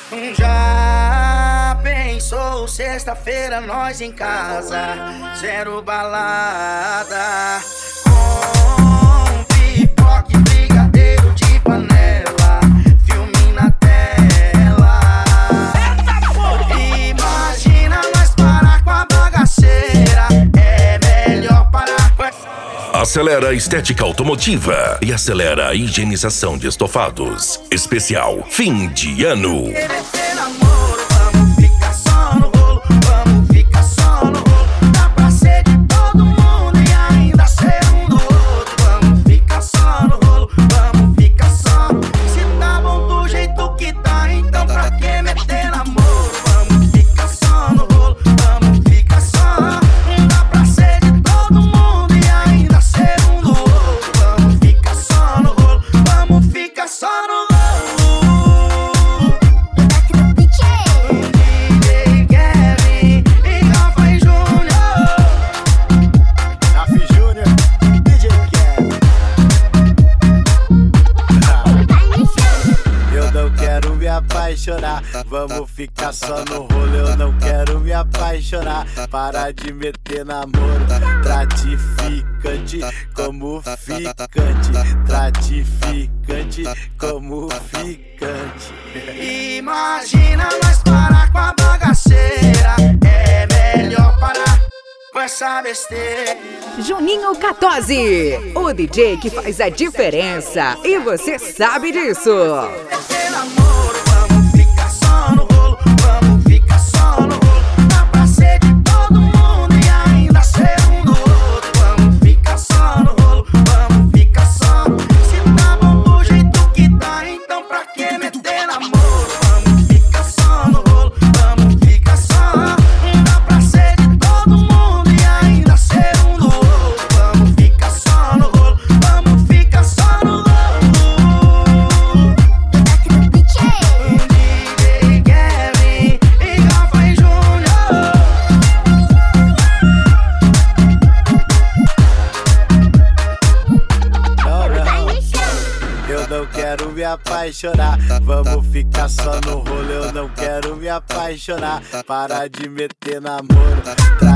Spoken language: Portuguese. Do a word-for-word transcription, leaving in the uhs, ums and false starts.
Já pensou sexta-feira nós em casa, zero balada, com pipoca e brigadeiro de panela, filme na tela. Imagina nós parar com a bagaceira, é melhor parar com essa... Acelera a estética automotiva e acelera a higienização de estofados. Especial fim de ano. Vamos ficar só no rolo, eu não quero me apaixonar. Para de meter namoro, gratificante como ficante, gratificante como ficante. Imagina nós parar com a bagaceira, é melhor parar com essa besteira. Juninho Catozzi, o D J que faz a diferença e você sabe disso. Apaixonar, vamos ficar só no rolo, eu não quero me apaixonar. Para de meter namoro.